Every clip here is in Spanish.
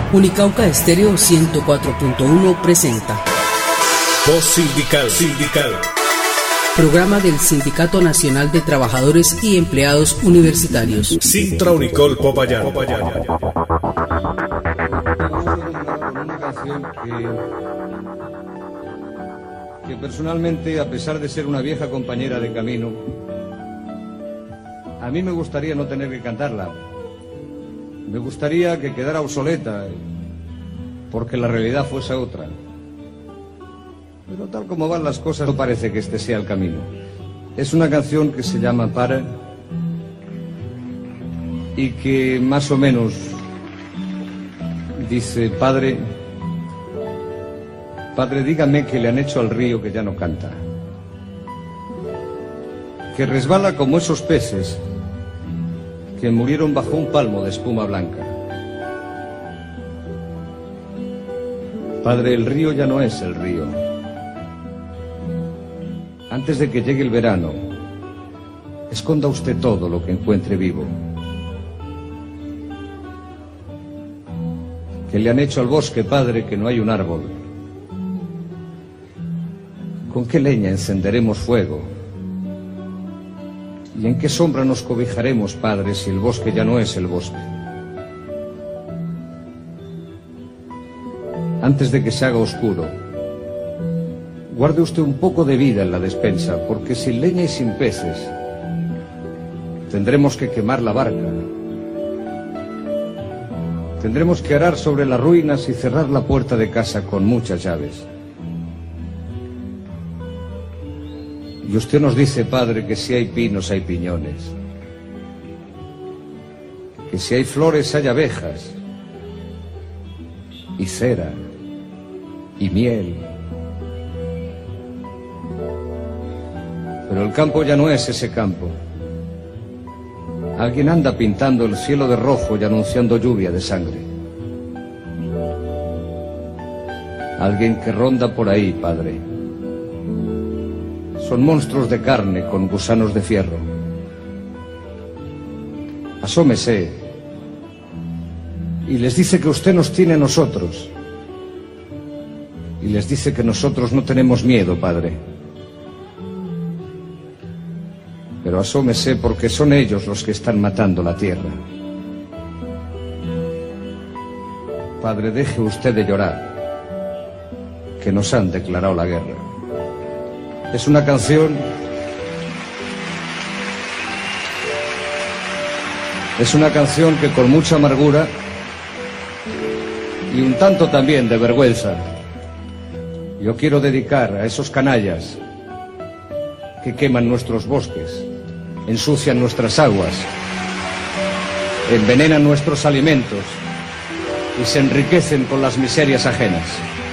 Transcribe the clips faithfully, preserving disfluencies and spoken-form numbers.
Unicauca Estéreo ciento cuatro punto uno presenta Voz Sindical, Sindical. Programa del Sindicato Nacional de Trabajadores y Empleados Universitarios. Sintra Unicol Popayán. Una canción que, que personalmente, a pesar de ser una vieja compañera de camino, a mí me gustaría no tener que cantarla. Me gustaría que quedara obsoleta, porque la realidad fuese otra. Pero tal como van las cosas, no parece que este sea el camino. Es una canción que se llama Para, y que más o menos dice: Padre, Padre, dígame qué le han hecho al río que ya no canta, que resbala como esos peces que murieron bajo un palmo de espuma blanca. Padre, el río ya no es el río. Antes de que llegue el verano, esconda usted todo lo que encuentre vivo. ¿Qué le han hecho al bosque, Padre, que no hay un árbol? ¿Con qué leña encenderemos fuego? ¿Y en qué sombra nos cobijaremos, Padre, si el bosque ya no es el bosque? Antes de que se haga oscuro, guarde usted un poco de vida en la despensa, porque sin leña y sin peces tendremos que quemar la barca. Tendremos que arar sobre las ruinas y cerrar la puerta de casa con muchas llaves. Y usted nos dice, Padre, que si hay pinos hay piñones, que si hay flores hay abejas, y cera, y miel. Pero el campo ya no es ese campo. Alguien anda pintando el cielo de rojo y anunciando lluvia de sangre. Alguien que ronda por ahí, Padre. Son monstruos de carne con gusanos de fierro. Asómese y les dice que usted nos tiene a nosotros. Y les dice que nosotros no tenemos miedo, Padre. Pero asómese, porque son ellos los que están matando la tierra. Padre, deje usted de llorar, que nos han declarado la guerra. Es una canción, es una canción que con mucha amargura y un tanto también de vergüenza, yo quiero dedicar a esos canallas que queman nuestros bosques, ensucian nuestras aguas, envenenan nuestros alimentos y se enriquecen con las miserias ajenas.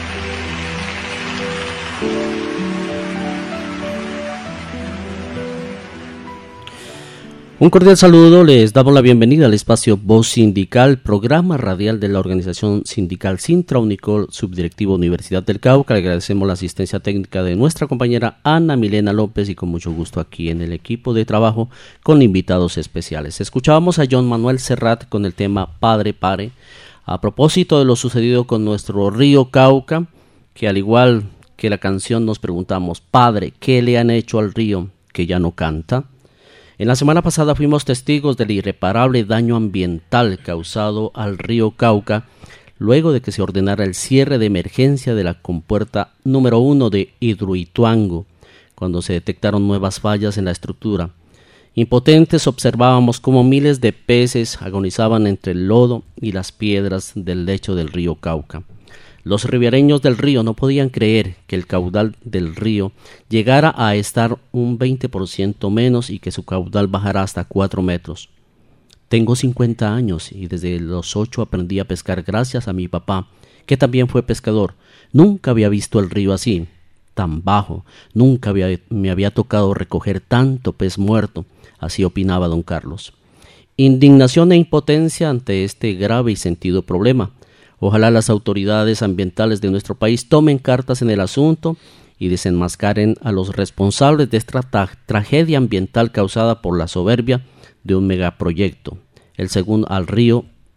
Un cordial saludo, les damos la bienvenida al espacio Voz Sindical, programa radial de la organización sindical Sintra Unicol, subdirectivo Universidad del Cauca. Le agradecemos la asistencia técnica de nuestra compañera Ana Milena López y con mucho gusto aquí en el equipo de trabajo con invitados especiales. Escuchábamos a John Manuel Serrat con el tema Padre, Pare, a propósito de lo sucedido con nuestro río Cauca, que al igual que la canción nos preguntamos, Padre, ¿qué le han hecho al río que ya no canta? En la semana pasada fuimos testigos del irreparable daño ambiental causado al río Cauca luego de que se ordenara el cierre de emergencia de la compuerta número uno de Hidroituango, cuando se detectaron nuevas fallas en la estructura. Impotentes observábamos cómo miles de peces agonizaban entre el lodo y las piedras del lecho del río Cauca. Los ribereños del río no podían creer que el caudal del río llegara a estar un veinte por ciento menos y que su caudal bajara hasta cuatro metros. Tengo cincuenta años y desde los ocho aprendí a pescar gracias a mi papá, que también fue pescador. Nunca había visto el río así, tan bajo. Nunca había, me había tocado recoger tanto pez muerto, así opinaba don Carlos. Indignación e impotencia ante este grave y sentido problema. Ojalá las autoridades ambientales de nuestro país tomen cartas en el asunto y desenmascaren a los responsables de esta tra- tragedia ambiental causada por la soberbia de un megaproyecto, el segundo al río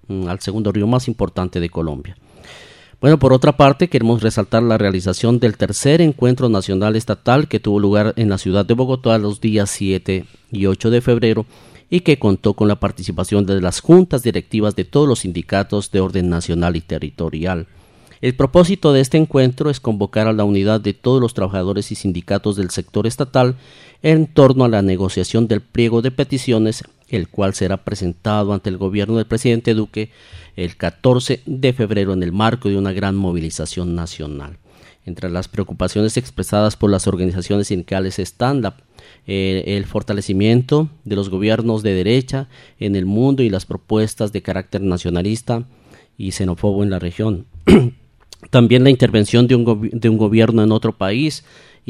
al segundo río más importante de Colombia. Bueno, por otra parte, queremos resaltar la realización del tercer encuentro nacional estatal que tuvo lugar en la ciudad de Bogotá los días siete y ocho de febrero y que contó con la participación de las juntas directivas de todos los sindicatos de orden nacional y territorial. El propósito de este encuentro es convocar a la unidad de todos los trabajadores y sindicatos del sector estatal en torno a la negociación del pliego de peticiones, el cual será presentado ante el gobierno del presidente Duque el catorce de febrero en el marco de una gran movilización nacional. Entre las preocupaciones expresadas por las organizaciones sindicales están la, eh, el fortalecimiento de los gobiernos de derecha en el mundo y las propuestas de carácter nacionalista y xenófobo en la región. También la intervención de un, gobi- de un gobierno en otro país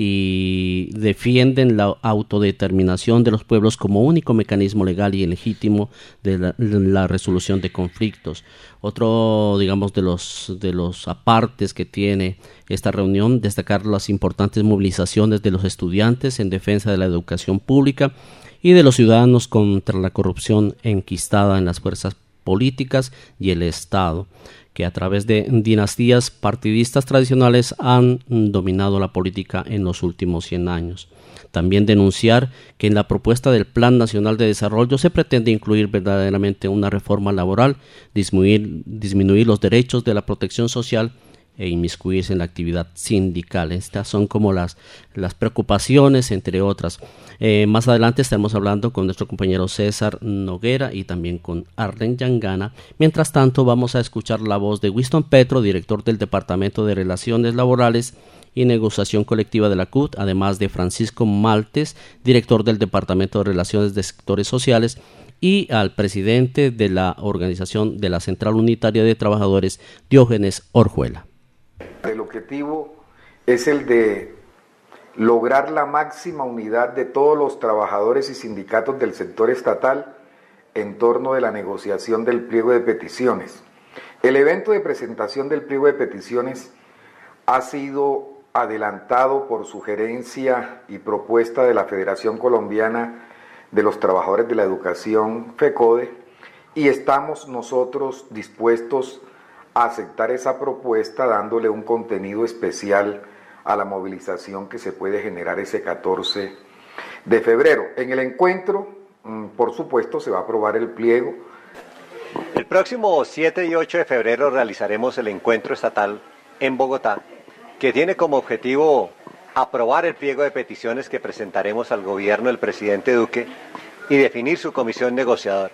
y defienden la autodeterminación de los pueblos como único mecanismo legal y legítimo de la, la resolución de conflictos. Otro, digamos, de los, de los apartes que tiene esta reunión, destacar las importantes movilizaciones de los estudiantes en defensa de la educación pública y de los ciudadanos contra la corrupción enquistada en las fuerzas políticas y el Estado, que a través de dinastías partidistas tradicionales han dominado la política en los últimos cien años. También denunciar que en la propuesta del Plan Nacional de Desarrollo se pretende incluir verdaderamente una reforma laboral, disminuir, disminuir los derechos de la protección social e inmiscuirse en la actividad sindical. Estas son como las, las preocupaciones, entre otras. Eh, más adelante estaremos hablando con nuestro compañero César Noguera y también con Arlen Yangana. Mientras tanto, vamos a escuchar la voz de Winston Petro, director del Departamento de Relaciones Laborales y Negociación Colectiva de la C U T, además de Francisco Maltes, director del Departamento de Relaciones de Sectores Sociales, y al presidente de la organización de la Central Unitaria de Trabajadores, Diógenes Orjuela. El objetivo es el de lograr la máxima unidad de todos los trabajadores y sindicatos del sector estatal en torno de la negociación del pliego de peticiones. El evento de presentación del pliego de peticiones ha sido adelantado por sugerencia y propuesta de la Federación Colombiana de los Trabajadores de la Educación, FECODE, y estamos nosotros dispuestos a aceptar esa propuesta dándole un contenido especial a la movilización que se puede generar ese catorce de febrero. En el encuentro, por supuesto, se va a aprobar el pliego. El próximo siete y ocho de febrero realizaremos el encuentro estatal en Bogotá, que tiene como objetivo aprobar el pliego de peticiones que presentaremos al gobierno del presidente Duque y definir su comisión negociadora.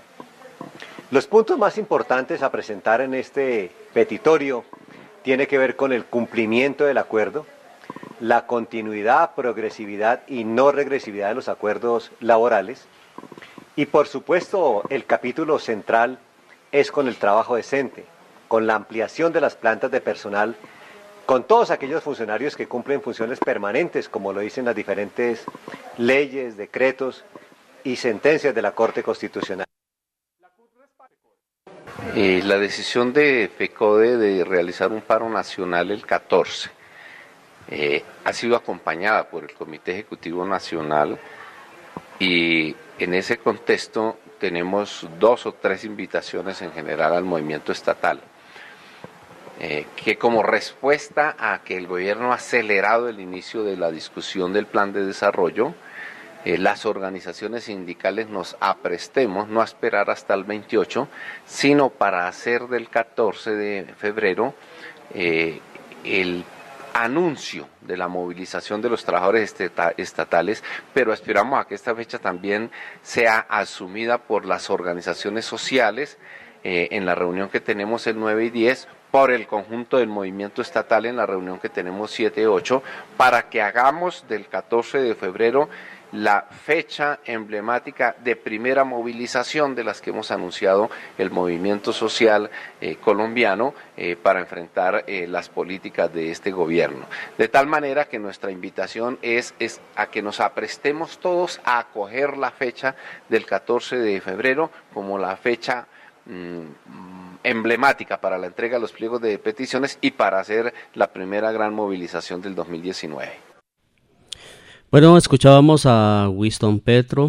Los puntos más importantes a presentar en este petitorio tiene que ver con el cumplimiento del acuerdo, la continuidad, progresividad y no regresividad de los acuerdos laborales y, por supuesto, el capítulo central es con el trabajo decente, con la ampliación de las plantas de personal, con todos aquellos funcionarios que cumplen funciones permanentes, como lo dicen las diferentes leyes, decretos y sentencias de la Corte Constitucional. Eh, la decisión de FECODE de realizar un paro nacional el catorce eh, ha sido acompañada por el Comité Ejecutivo Nacional y en ese contexto tenemos dos o tres invitaciones en general al movimiento estatal, eh, que como respuesta a que el gobierno ha acelerado el inicio de la discusión del plan de desarrollo, Eh, las organizaciones sindicales nos aprestemos, no a esperar hasta el veintiocho, sino para hacer del catorce de febrero eh, el anuncio de la movilización de los trabajadores estatales, pero aspiramos a que esta fecha también sea asumida por las organizaciones sociales eh, en la reunión que tenemos el nueve y diez, por el conjunto del movimiento estatal en la reunión que tenemos siete y ocho, para que hagamos del catorce de febrero la fecha emblemática de primera movilización de las que hemos anunciado el movimiento social eh, colombiano eh, para enfrentar eh, las políticas de este gobierno. De tal manera que nuestra invitación es, es a que nos aprestemos todos a acoger la fecha del catorce de febrero como la fecha mmm, emblemática para la entrega de los pliegos de peticiones y para hacer la primera gran movilización del dos mil diecinueve. Bueno, escuchábamos a Winston Petro,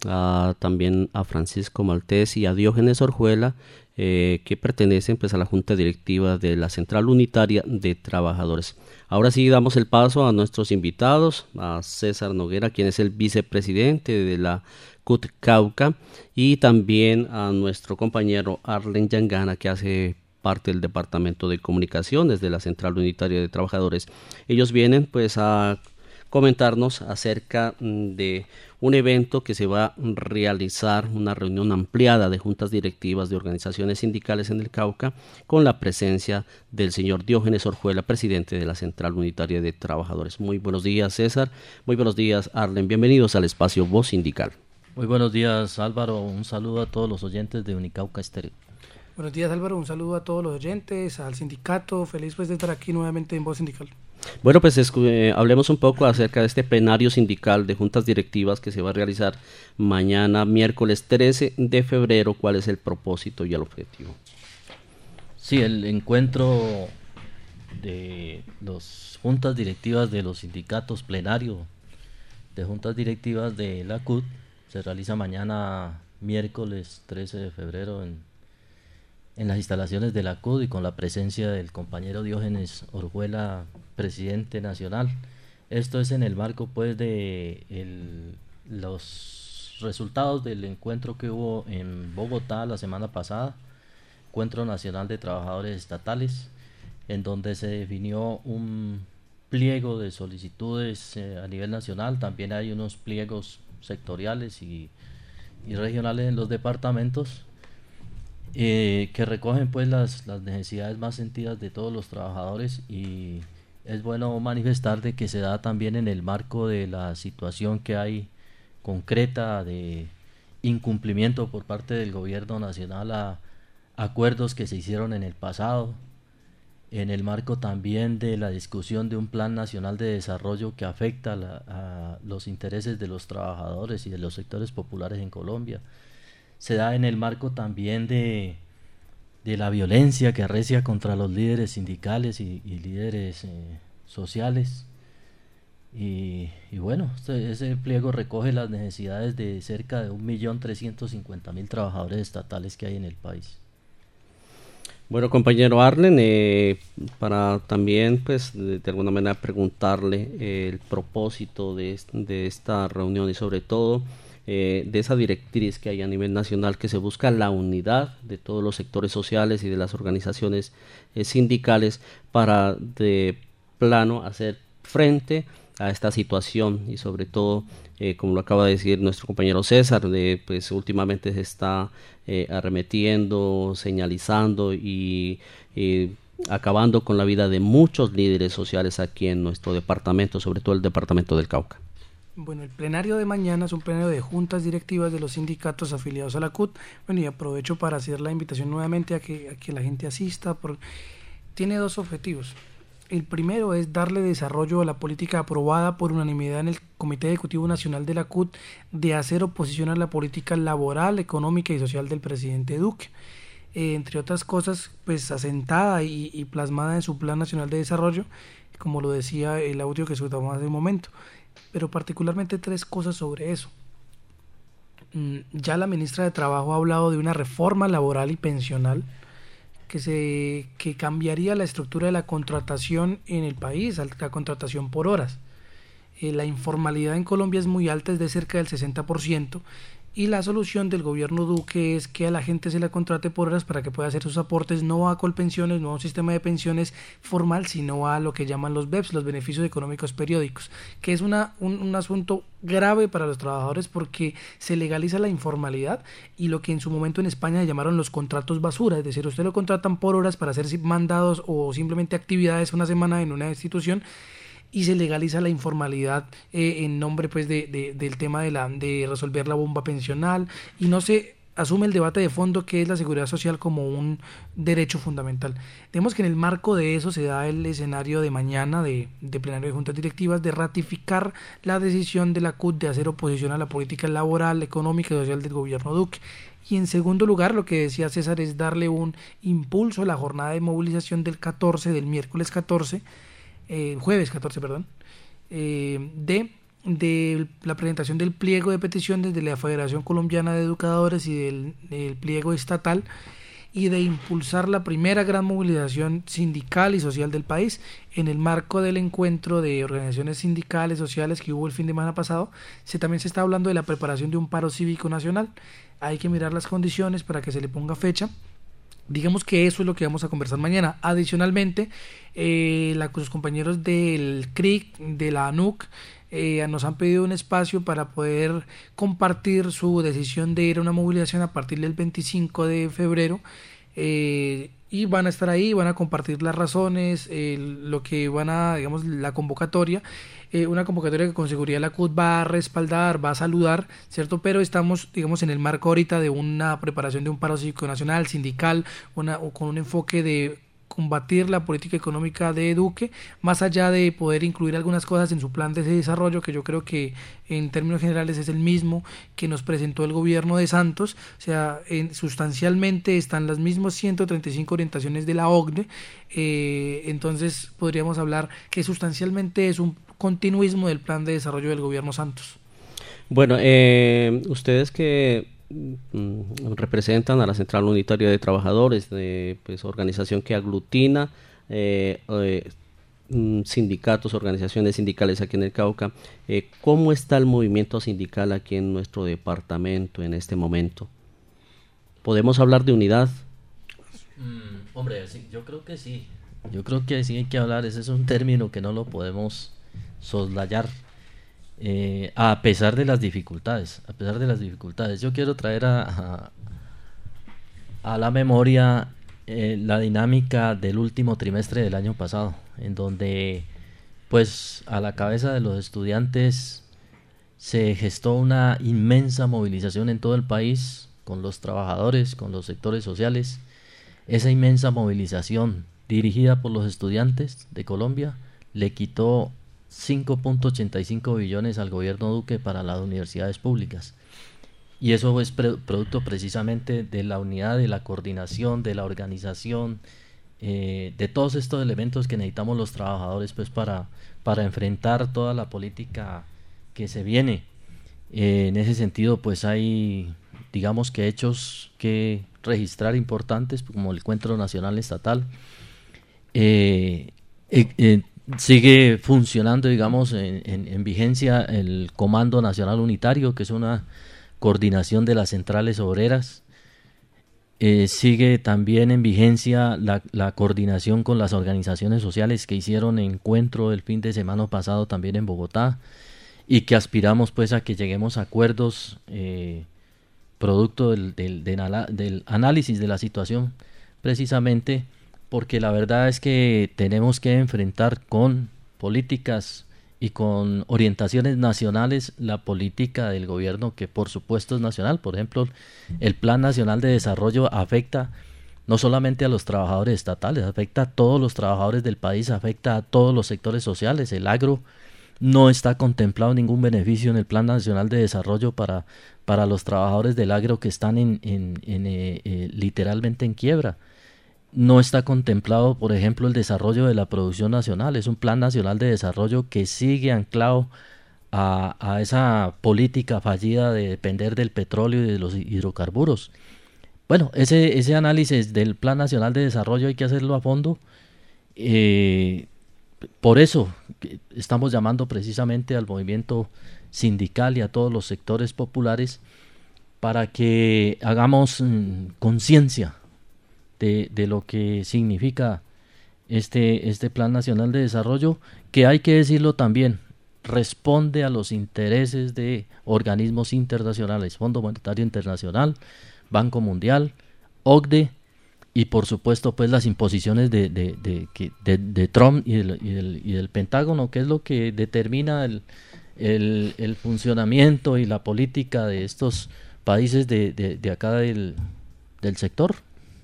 a, también a Francisco Maltés y a Diógenes Orjuela, eh, que pertenecen pues a la Junta Directiva de la Central Unitaria de Trabajadores. Ahora sí damos el paso a nuestros invitados, a César Noguera, quien es el vicepresidente de la C U T Cauca, y también a nuestro compañero Arlen Yangana, que hace parte del Departamento de Comunicaciones de la Central Unitaria de Trabajadores. Ellos vienen pues a comentarnos acerca de un evento que se va a realizar, una reunión ampliada de juntas directivas de organizaciones sindicales en el Cauca, con la presencia del señor Diógenes Orjuela, presidente de la Central Unitaria de Trabajadores. Muy buenos días, César. Muy buenos días, Arlen. Bienvenidos al espacio Voz Sindical. Muy buenos días, Álvaro. Un saludo a todos los oyentes de Unicauca Estéreo. Buenos días, Álvaro. Un saludo a todos los oyentes, al sindicato. Feliz pues de estar aquí nuevamente en Voz Sindical. Bueno, pues eh, hablemos un poco acerca de este plenario sindical de juntas directivas que se va a realizar mañana, miércoles trece de febrero. ¿Cuál es el propósito y el objetivo? Sí, el encuentro de las juntas directivas de los sindicatos, plenario de juntas directivas de la C U T, se realiza mañana, miércoles trece de febrero, en en las instalaciones de la C U D y con la presencia del compañero Diógenes Orjuela, presidente nacional. Esto es en el marco pues de el, los resultados del encuentro que hubo en Bogotá la semana pasada, Encuentro Nacional de Trabajadores Estatales, en donde se definió un pliego de solicitudes eh, a nivel nacional. También hay unos pliegos sectoriales y, y regionales en los departamentos, Eh, que recogen pues las, las necesidades más sentidas de todos los trabajadores, y es bueno manifestar de que se da también en el marco de la situación que hay concreta de incumplimiento por parte del gobierno nacional a acuerdos que se hicieron en el pasado, en el marco también de la discusión de un plan nacional de desarrollo que afecta la, a los intereses de los trabajadores y de los sectores populares en Colombia. Se da en el marco también de, de la violencia que arrecia contra los líderes sindicales y, y líderes eh, sociales. Y, y bueno, este, ese pliego recoge las necesidades de cerca de un millón trescientos cincuenta mil trabajadores estatales que hay en el país. Bueno, compañero Arlen, eh, para también pues de, de alguna manera preguntarle eh, el propósito de, de esta reunión y sobre todo Eh, de esa directriz que hay a nivel nacional, que se busca la unidad de todos los sectores sociales y de las organizaciones eh, sindicales para de plano hacer frente a esta situación, y sobre todo eh, como lo acaba de decir nuestro compañero César, de, pues últimamente se está eh, arremetiendo, señalizando y eh, acabando con la vida de muchos líderes sociales aquí en nuestro departamento, sobre todo el departamento del Cauca. Bueno, el plenario de mañana es un plenario de juntas directivas de los sindicatos afiliados a la C U T. Bueno, y aprovecho para hacer la invitación nuevamente a que, a que la gente asista. Por... Tiene dos objetivos. El primero es darle desarrollo a la política aprobada por unanimidad en el Comité Ejecutivo Nacional de la C U T de hacer oposición a la política laboral, económica y social del presidente Duque. Eh, entre otras cosas, pues asentada y, y plasmada en su Plan Nacional de Desarrollo, como lo decía el audio que escuchamos hace un momento. Pero particularmente tres cosas sobre eso. Ya la ministra de Trabajo ha hablado de una reforma laboral y pensional que, se, que cambiaría la estructura de la contratación en el país, la contratación por horas. Eh, la informalidad en Colombia es muy alta, es de cerca del sesenta por ciento, y la solución del gobierno Duque es que a la gente se la contrate por horas para que pueda hacer sus aportes, no a Colpensiones, no a un sistema de pensiones formal, sino a lo que llaman los B E Ps, los beneficios económicos periódicos, que es una, un, un asunto grave para los trabajadores porque se legaliza la informalidad y lo que en su momento en España llamaron los contratos basura, es decir, usted lo contratan por horas para hacer mandados o simplemente actividades una semana en una institución, y se legaliza la informalidad eh, en nombre pues de, de, del tema de, la, de resolver la bomba pensional, y no se asume el debate de fondo que es la seguridad social como un derecho fundamental. Digamos que en el marco de eso se da el escenario de mañana de, de plenario de juntas directivas de ratificar la decisión de la C U T de hacer oposición a la política laboral, económica y social del gobierno Duque. Y en segundo lugar, lo que decía César, es darle un impulso a la jornada de movilización del catorce, del miércoles catorce, Eh, jueves catorce, perdón, eh, de de la presentación del pliego de peticiones de la Federación Colombiana de Educadores y del, del pliego estatal, y de impulsar la primera gran movilización sindical y social del país en el marco del encuentro de organizaciones sindicales sociales que hubo el fin de semana pasado. Se, también se está hablando de la preparación de un paro cívico nacional. Hay que mirar las condiciones para que se le ponga fecha. Digamos que eso es lo que vamos a conversar mañana. Adicionalmente, eh, la, los compañeros del C R I C, de la A N U C, eh, nos han pedido un espacio para poder compartir su decisión de ir a una movilización a partir del veinticinco de febrero, eh, y van a estar ahí, van a compartir las razones, eh, lo que van a, digamos, la convocatoria, eh, una convocatoria que con seguridad la C U T va a respaldar, va a saludar, ¿cierto? Pero estamos, digamos, en el marco ahorita de una preparación de un paro cívico nacional, sindical, una, o con un enfoque de combatir la política económica de Duque, más allá de poder incluir algunas cosas en su plan de desarrollo, que yo creo que en términos generales es el mismo que nos presentó el gobierno de Santos. O sea, en, sustancialmente están las mismas ciento treinta y cinco orientaciones de la O C D E, eh, entonces podríamos hablar que sustancialmente es un continuismo del plan de desarrollo del gobierno Santos. Bueno, eh, ustedes que representan a la Central Unitaria de Trabajadores, de, pues, organización que aglutina eh, eh, sindicatos, organizaciones sindicales aquí en el Cauca. Eh, ¿Cómo está el movimiento sindical aquí en nuestro departamento en este momento? ¿Podemos hablar de unidad? Mm, hombre, sí, yo creo que sí. Yo creo que sí hay que hablar. Ese es un término que no lo podemos soslayar. Eh, a pesar de las dificultades, a pesar de las dificultades, yo quiero traer a, a, a la memoria eh, la dinámica del último trimestre del año pasado, en donde, pues, a la cabeza de los estudiantes se gestó una inmensa movilización en todo el país, con los trabajadores, con los sectores sociales. Esa inmensa movilización dirigida por los estudiantes de Colombia le quitó cinco punto ochenta y cinco billones al gobierno Duque para las universidades públicas, y eso es pre- producto precisamente de la unidad, de la coordinación, de la organización, eh, de todos estos elementos que necesitamos los trabajadores, pues, para, para enfrentar toda la política que se viene. Eh, en ese sentido, pues hay, digamos, que hechos que registrar importantes, como el Encuentro Nacional Estatal. eh, eh, eh, Sigue funcionando, digamos, en, en, en vigencia el Comando Nacional Unitario, que es una coordinación de las centrales obreras. Eh, sigue también en vigencia la, la coordinación con las organizaciones sociales que hicieron encuentro el fin de semana pasado también en Bogotá, y que aspiramos, pues, a que lleguemos a acuerdos eh, producto del, del, del, del análisis de la situación, precisamente porque la verdad es que tenemos que enfrentar con políticas y con orientaciones nacionales la política del gobierno, que por supuesto es nacional. Por ejemplo, el Plan Nacional de Desarrollo afecta no solamente a los trabajadores estatales, afecta a todos los trabajadores del país, afecta a todos los sectores sociales. El agro no está contemplado ningún beneficio en el Plan Nacional de Desarrollo para, para los trabajadores del agro que están en, en, en, eh, eh, literalmente en quiebra. No está contemplado, por ejemplo, el desarrollo de la producción nacional. Es un plan nacional de desarrollo que sigue anclado a, a esa política fallida de depender del petróleo y de los hidrocarburos. Bueno, ese, ese análisis del Plan Nacional de Desarrollo hay que hacerlo a fondo. Eh, por eso estamos llamando precisamente al movimiento sindical y a todos los sectores populares para que hagamos mmm, conciencia De, de lo que significa este, este Plan Nacional de Desarrollo, que hay que decirlo también, responde a los intereses de organismos internacionales, Fondo Monetario Internacional, Banco Mundial, O C D E, y por supuesto, pues, las imposiciones de, de, de, de, de Trump y del, y, del, y del Pentágono, que es lo que determina el, el, el funcionamiento y la política de estos países de, de, de acá del, del sector.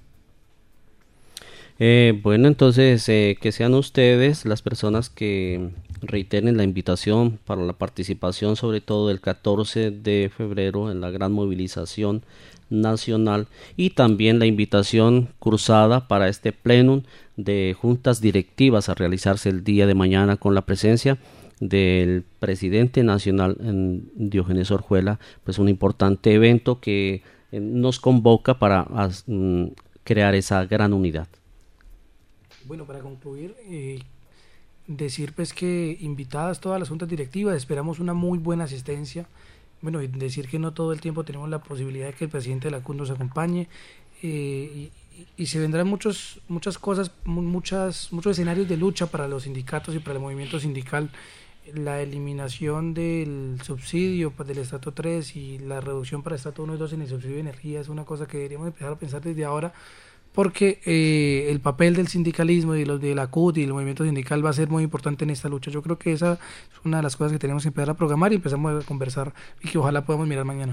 Eh, bueno, entonces eh, que sean ustedes las personas que reiteren la invitación para la participación, sobre todo el catorce de febrero en la gran movilización nacional, y también la invitación cruzada para este plenum de juntas directivas a realizarse el día de mañana, con la presencia del presidente nacional Diógenes Orjuela, pues un importante evento que eh, nos convoca para as, mm, crear esa gran unidad. Bueno, para concluir, eh, decir pues que invitadas todas las juntas directivas, esperamos una muy buena asistencia. Bueno, decir que no todo el tiempo tenemos la posibilidad de que el presidente de la C U T nos acompañe, eh, y, y se vendrán muchos, muchas cosas, muchas, muchos escenarios de lucha para los sindicatos y para el movimiento sindical. La eliminación del subsidio pues, del estrato tres y la reducción para estrato uno y dos en el subsidio de energía es una cosa que deberíamos empezar a pensar desde ahora, porque eh, el papel del sindicalismo y los de la C U T y el movimiento sindical va a ser muy importante en esta lucha. Yo creo que esa es una de las cosas que tenemos que empezar a programar y empezamos a conversar y que ojalá podamos mirar mañana.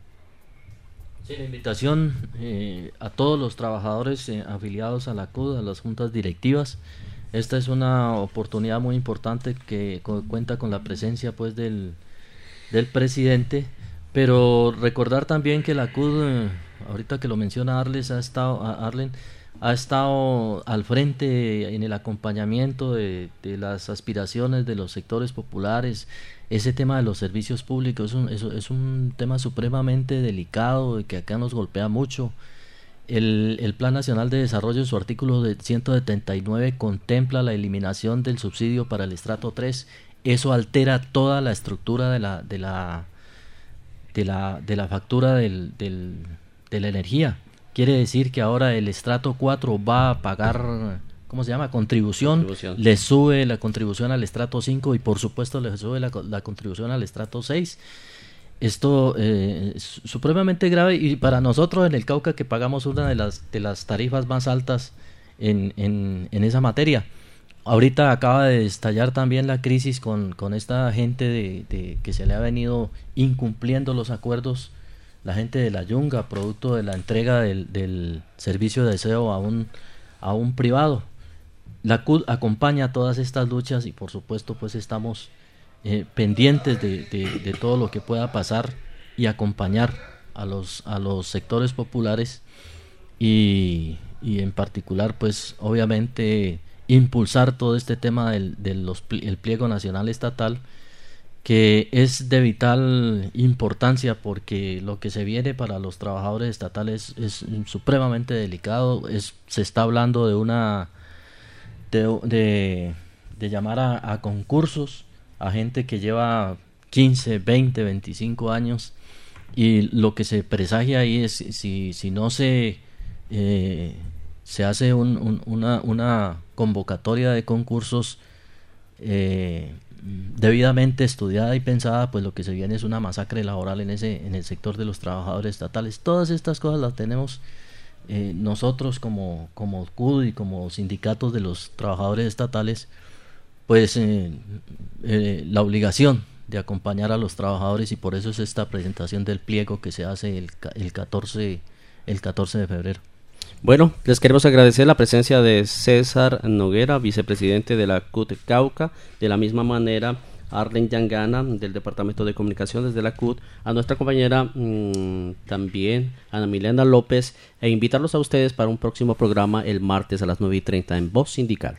Sí, la invitación eh, a todos los trabajadores eh, afiliados a la C U T, a las juntas directivas. Esta es una oportunidad muy importante que cu- cuenta con la presencia pues del, del presidente, pero recordar también que la C U T, eh, ahorita que lo menciona Arles, ha estado, Arlen, ha estado al frente en el acompañamiento de, de las aspiraciones de los sectores populares. Ese tema de los servicios públicos es un, es, es un tema supremamente delicado y que acá nos golpea mucho. El, el Plan Nacional de Desarrollo en su artículo de ciento setenta y nueve contempla la eliminación del subsidio para el estrato tres. Eso altera toda la estructura de la de la de la, de la factura del, del, de la energía. Quiere decir que ahora el estrato cuatro va a pagar, ¿cómo se llama? Contribución. Contribución. Le sube la contribución al estrato cinco y por supuesto le sube la, la contribución al estrato seis. Esto eh, es supremamente grave y para nosotros en el Cauca, que pagamos una de las de las tarifas más altas en, en, en esa materia. Ahorita acaba de estallar también la crisis con, con esta gente de, de que se le ha venido incumpliendo los acuerdos, la gente de la Yunga, producto de la entrega del, del servicio de aseo a un, a un privado. La C U T acompaña todas estas luchas y por supuesto pues estamos Eh, pendientes de, de, de todo lo que pueda pasar y acompañar a los a los sectores populares y, y en particular pues obviamente impulsar todo este tema del, del los, el pliego nacional estatal, que es de vital importancia porque lo que se viene para los trabajadores estatales es supremamente delicado. Es, se está hablando de una de, de, de llamar a, a concursos a gente que lleva quince, veinte, veinticinco años, y lo que se presagia ahí es si, si no se eh, se hace un, un, una, una convocatoria de concursos eh, debidamente estudiada y pensada, pues lo que se viene es una masacre laboral en ese en el sector de los trabajadores estatales. Todas estas cosas las tenemos eh, nosotros como, como C U D y como sindicatos de los trabajadores estatales, pues eh, eh, la obligación de acompañar a los trabajadores, y por eso es esta presentación del pliego que se hace el, el catorce el catorce de febrero. Bueno, les queremos agradecer la presencia de César Noguera, vicepresidente de la C U T Cauca, de la misma manera Arlen Yangana del Departamento de Comunicaciones de la C U T, a nuestra compañera mmm, también Ana Milena López, e invitarlos a ustedes para un próximo programa el martes a las nueve y treinta en Voz Sindical.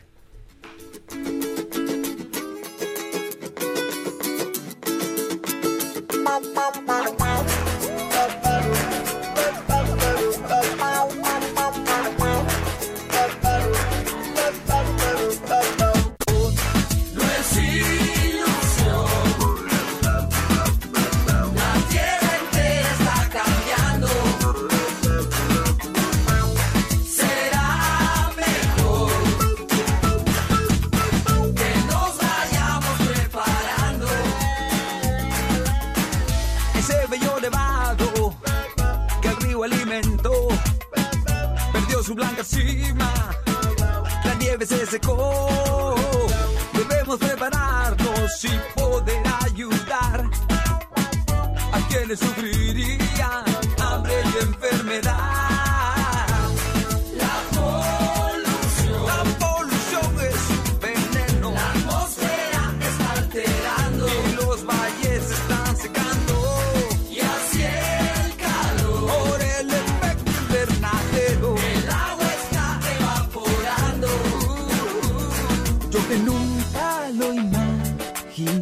Su blanca cima, la nieve se secó. Debemos prepararnos y poder ayudar a quienes sufrirían hambre y enfermedad. La polución, la polución es veneno. La atmósfera está alterando y los valles se están secando. Y así el calor por el efecto invernadero. En un palo imaginario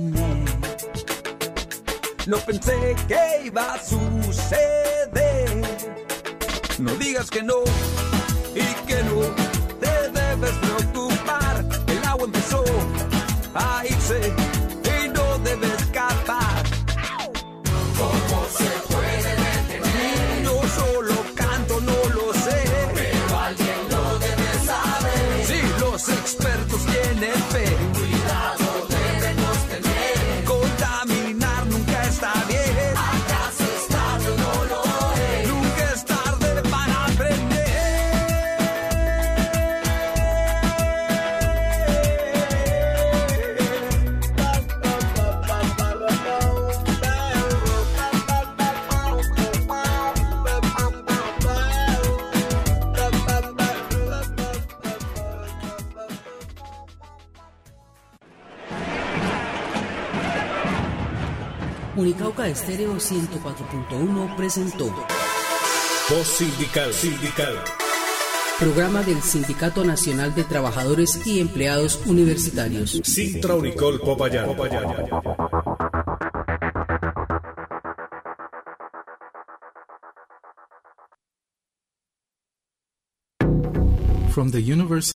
No pensé que iba a suceder. No digas que no y que no te debes preocupar. El agua empezó a irse y no debe escapar. ¿Cómo se puede detener? No solo canto, no lo sé, pero alguien lo debe saber. Si los expertos tienen fe, cuidado debemos tener. Contaminar nunca está bien. ¿Acaso es tarde o no lo es? Nunca es tarde para aprender. Unicauca Estéreo ciento cuatro punto uno presentó Voz Sindical. Sindical. Programa del Sindicato Nacional de Trabajadores y Empleados Universitarios. Sintra Unicol Popayán. From the University